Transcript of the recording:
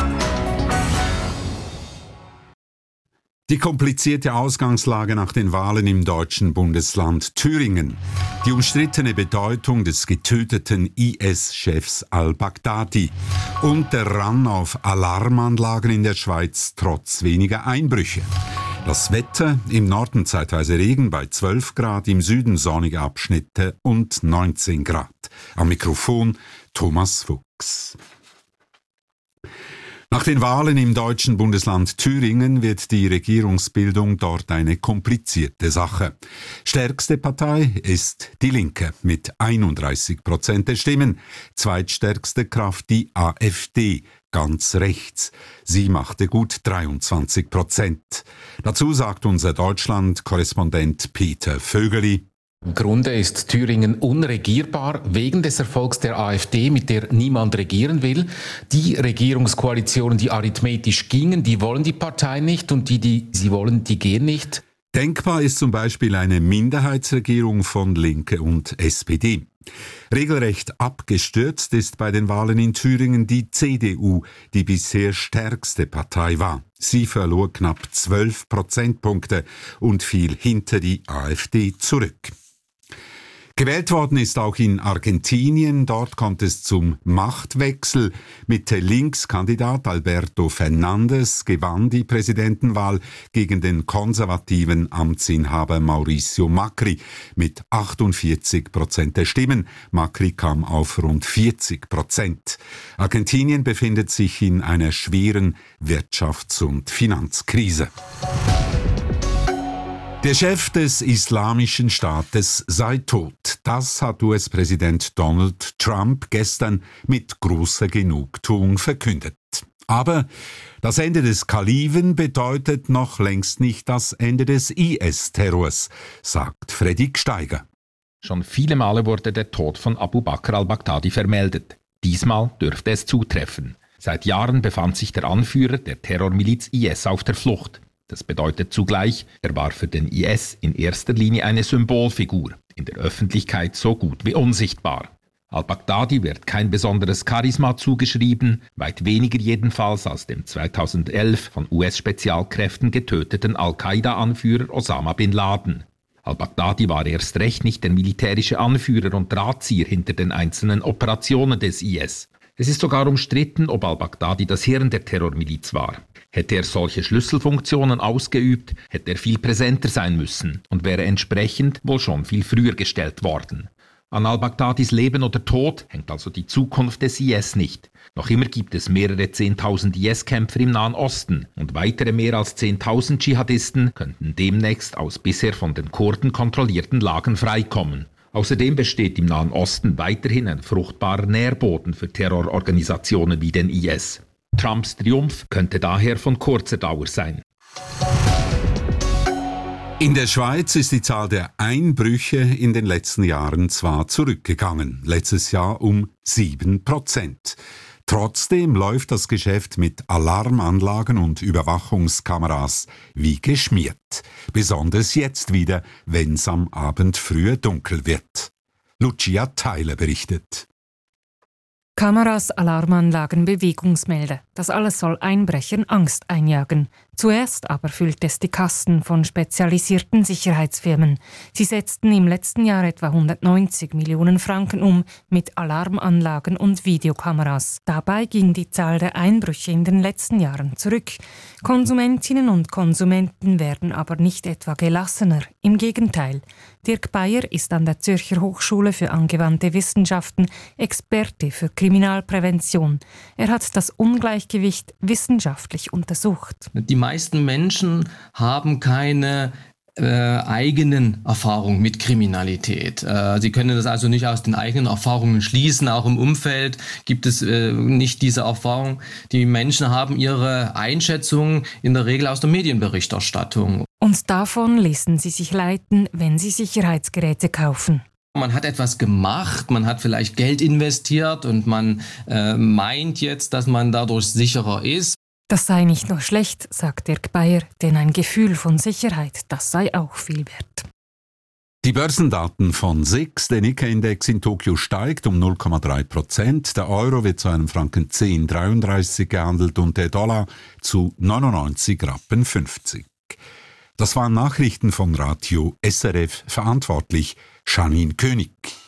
Die komplizierte Ausgangslage nach den Wahlen im deutschen Bundesland Thüringen. Die umstrittene Bedeutung des getöteten IS-Chefs al-Baghdadi. Und der Run auf Alarmanlagen in der Schweiz trotz weniger Einbrüche. Das Wetter: im Norden zeitweise Regen bei 12 Grad, im Süden sonnige Abschnitte und 19 Grad. Am Mikrofon Thomas Fuchs. Nach den Wahlen im deutschen Bundesland Thüringen wird die Regierungsbildung dort eine komplizierte Sache. Stärkste Partei ist die Linke mit 31% der Stimmen. Zweitstärkste Kraft die AfD, ganz rechts. Sie machte gut 23%. Dazu sagt unser Deutschland-Korrespondent Peter Vögeli: Im Grunde ist Thüringen unregierbar wegen des Erfolgs der AfD, mit der niemand regieren will. Die Regierungskoalitionen, die arithmetisch gingen, die wollen die Partei nicht, und die sie wollen, die gehen nicht. Denkbar ist zum Beispiel eine Minderheitsregierung von Linke und SPD. Regelrecht abgestürzt ist bei den Wahlen in Thüringen die CDU, die bisher stärkste Partei war. Sie verlor knapp 12 Prozentpunkte und fiel hinter die AfD zurück. Gewählt worden ist auch in Argentinien. Dort kommt es zum Machtwechsel. Mitte-Links-Kandidat Alberto Fernández gewann die Präsidentenwahl gegen den konservativen Amtsinhaber Mauricio Macri mit 48% der Stimmen. Macri kam auf rund 40%. Argentinien befindet sich in einer schweren Wirtschafts- und Finanzkrise. Der Chef des Islamischen Staates sei tot. Das hat US-Präsident Donald Trump gestern mit großer Genugtuung verkündet. Aber das Ende des Kalifen bedeutet noch längst nicht das Ende des IS-Terrors, sagt Freddy Gsteiger. Schon viele Male wurde der Tod von Abu Bakr al-Baghdadi vermeldet. Diesmal dürfte es zutreffen. Seit Jahren befand sich der Anführer der Terrormiliz IS auf der Flucht. Das bedeutet zugleich, er war für den IS in erster Linie eine Symbolfigur, in der Öffentlichkeit so gut wie unsichtbar. Al-Baghdadi wird kein besonderes Charisma zugeschrieben, weit weniger jedenfalls als dem 2011 von US-Spezialkräften getöteten Al-Qaida-Anführer Osama bin Laden. Al-Baghdadi war erst recht nicht der militärische Anführer und Drahtzieher hinter den einzelnen Operationen des IS. Es ist sogar umstritten, ob al-Baghdadi das Hirn der Terrormiliz war. Hätte er solche Schlüsselfunktionen ausgeübt, hätte er viel präsenter sein müssen und wäre entsprechend wohl schon viel früher gestellt worden. An al-Baghdadis Leben oder Tod hängt also die Zukunft des IS nicht. Noch immer gibt es mehrere 10.000 IS-Kämpfer im Nahen Osten und weitere mehr als 10.000 Dschihadisten könnten demnächst aus bisher von den Kurden kontrollierten Lagen freikommen. Außerdem besteht im Nahen Osten weiterhin ein fruchtbarer Nährboden für Terrororganisationen wie den IS. Trumps Triumph könnte daher von kurzer Dauer sein. In der Schweiz ist die Zahl der Einbrüche in den letzten Jahren zwar zurückgegangen, letztes Jahr um 7%. Trotzdem läuft das Geschäft mit Alarmanlagen und Überwachungskameras wie geschmiert. Besonders jetzt wieder, wenn es am Abend früher dunkel wird. Lucia Theiler berichtet. Kameras, Alarmanlagen, Bewegungsmelder. Das alles soll Einbrechern Angst einjagen. Zuerst aber füllt es die Kassen von spezialisierten Sicherheitsfirmen. Sie setzten im letzten Jahr etwa 190 Millionen Franken um mit Alarmanlagen und Videokameras. Dabei ging die Zahl der Einbrüche in den letzten Jahren zurück. Konsumentinnen und Konsumenten werden aber nicht etwa gelassener. Im Gegenteil. Dirk Bayer ist an der Zürcher Hochschule für angewandte Wissenschaften Experte für Kriminalprävention. Er hat das Ungleichgewicht wissenschaftlich untersucht. Die meisten Menschen haben keine eigenen Erfahrungen mit Kriminalität. Sie können das also nicht aus den eigenen Erfahrungen schließen. Auch im Umfeld gibt es nicht diese Erfahrung. Die Menschen haben ihre Einschätzungen in der Regel aus der Medienberichterstattung. Und davon ließen sie sich leiten, wenn sie Sicherheitsgeräte kaufen. Man hat etwas gemacht, man hat vielleicht Geld investiert und man meint jetzt, dass man dadurch sicherer ist. Das sei nicht nur schlecht, sagt Dirk Bayer, denn ein Gefühl von Sicherheit, das sei auch viel wert. Die Börsendaten von SIX, der Nikkei-Index in Tokio steigt um 0,3%, der Euro wird zu einem Franken 10,33 gehandelt und der Dollar zu 99,50 Rappen. Das waren Nachrichten von Radio SRF, verantwortlich Janine König.